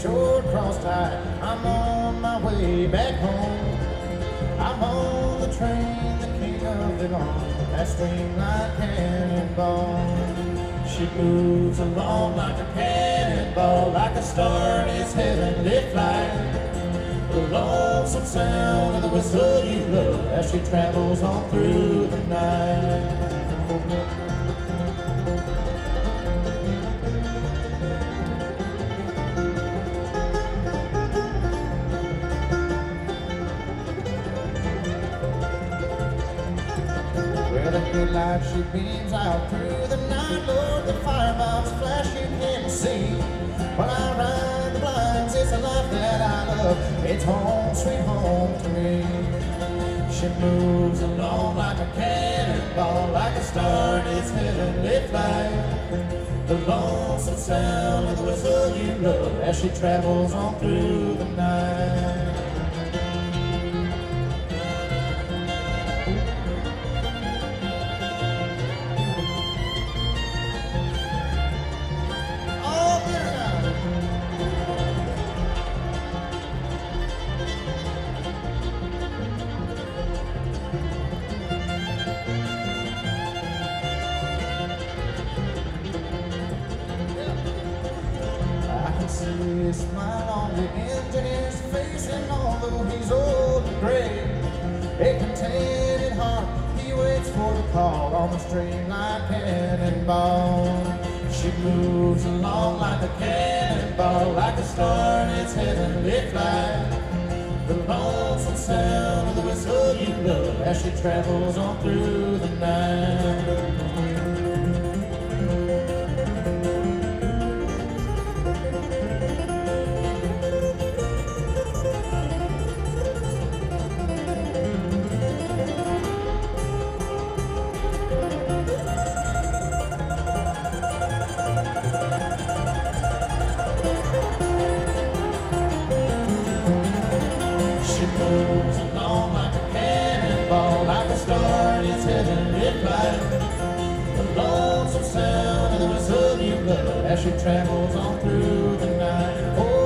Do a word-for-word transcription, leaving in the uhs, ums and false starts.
shore cross-tied. I'm on my way back home. I'm on the train, the king of it all, that streamlined cannonball. She moves along like a cannonball, like a star in its heavenly flight. The lonesome sound of the whistle you love as she travels on through the night. Well, the headlight she beams out through the night, Lord, the firebox flash you can see. While I ride the blinds, it's a life that I love. It's home, sweet home to me. She moves along like a cannonball, like a star in its heavenly flight. The lonesome sound of the whistle you love as she travels on through the night. See a smile on the engineer's face, and although he's old and gray, a contented heart, he waits for the call on the streamlined cannonball. She moves along like a cannonball, like a star in its heavenly flight. The lonesome sound of the whistle you love as she travels on through the night. She moves along like a cannonball, like a star in its heavenly flight. The lonesome sound of the whistle you love as she travels on through the night. Oh,